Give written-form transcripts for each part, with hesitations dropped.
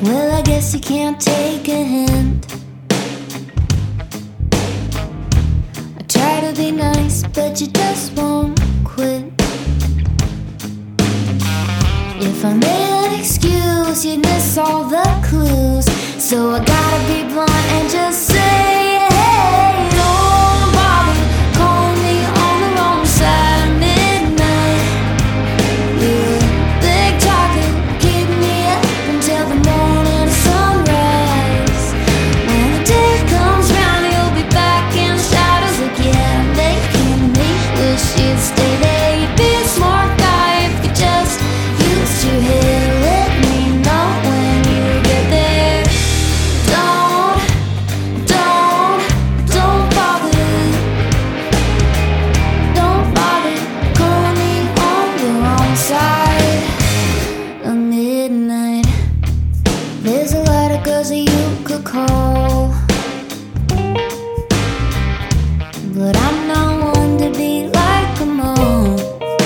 Well, I guess you can't take a hint. I try to be nice, but you just won't quit. If I made an excuse, you'd miss all the clues. So I gotta be blunt and just say, hey, don't bother calling me on the wrong side of midnight. You're a big talker, keep me up until the morning sunrise. When the day comes round, you'll be back in the shadows again, making me wish you'd stay there. You'd be a smart guy if you just used your head. Let me know when you get there. Don't bother. Don't bother calling me on the wrong side of midnight. There's a lot of girls that you could call, but I'm not one to be like them all.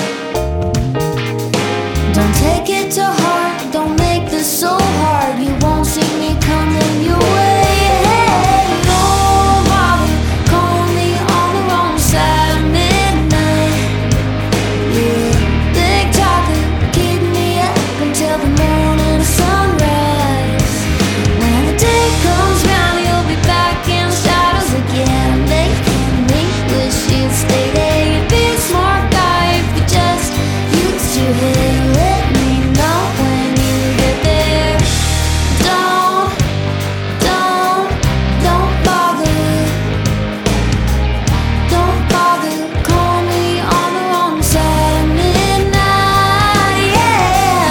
Don't take it to heart, don't make this so hard. You won't see me coming your way. Hey, don't bother calling me on the wrong side of midnight. You're a big talker, keep me up until the morning sunrise. When the day comes round, you'll be back in the shadows again, making me wish you'd stay there. You'd be a smart guy if you just used your head. Let me know when you get there. Don't bother. Don't bother calling me on the wrong side of midnight. Yeah.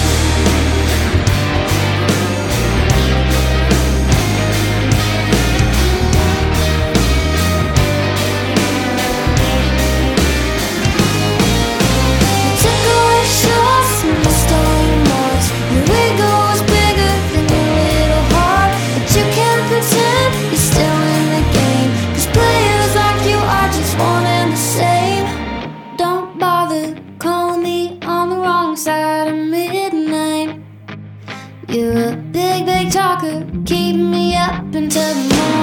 Ticklish shots and the story marks. Your ego is bigger than your little heart, but you can't pretend you're still in the game, 'cause players like you are just one and the same. Don't bother calling me on the wrong side of midnight. You're a big talker, keeping me up until the morning.